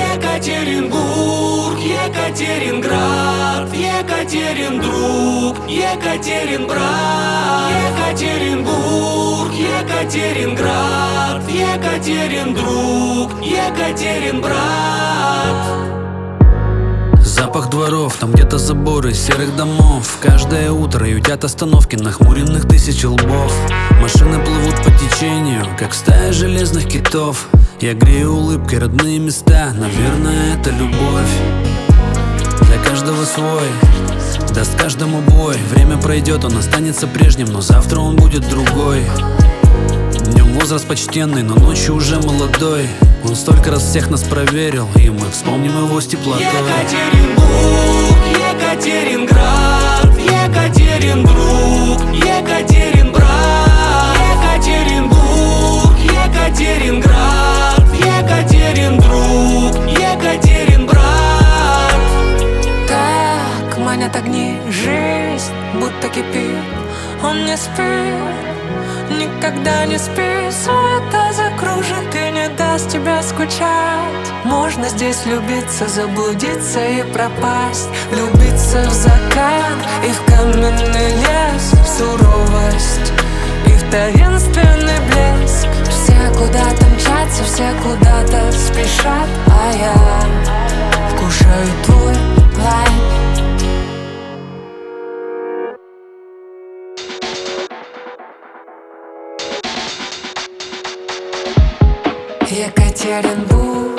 Екатеринбург, Екатеринград, Екатериндруг, Екатеринбрат. Екатеринбург, Екатеринград, Екатериндруг, Екатеринбрат. Запах дворов, там где-то заборы серых домов. Каждое утро ютят остановки нахмуренных тысяч лбов. Машины плывут по течению, как стая железных китов. Я грею улыбкой родные места, наверное, это любовь. Для каждого свой, даст каждому бой. Время пройдет, он останется прежним, но завтра он будет другой. Днем возраст почтенный, но ночью уже молодой. Он столько раз всех нас проверил, и мы вспомним его с теплотой. Екатеринбург, Екатеринград, Екатериндруг, Екатеринбрат. Екатеринбург, Екатеринград, Екатериндруг, Екатеринбрат. Так манят огни, жизнь будто кипит. Он не спит, никогда не спит. Суета закружит и не даст тебе скучать. Можно здесь влюбиться, заблудиться и пропасть. Влюбиться в закат и в каменный лес, в суровость и в таинственный блеск. Все куда-то мчатся, все куда-то спешат, а я вкушаю твой лайк. Екатеринбург,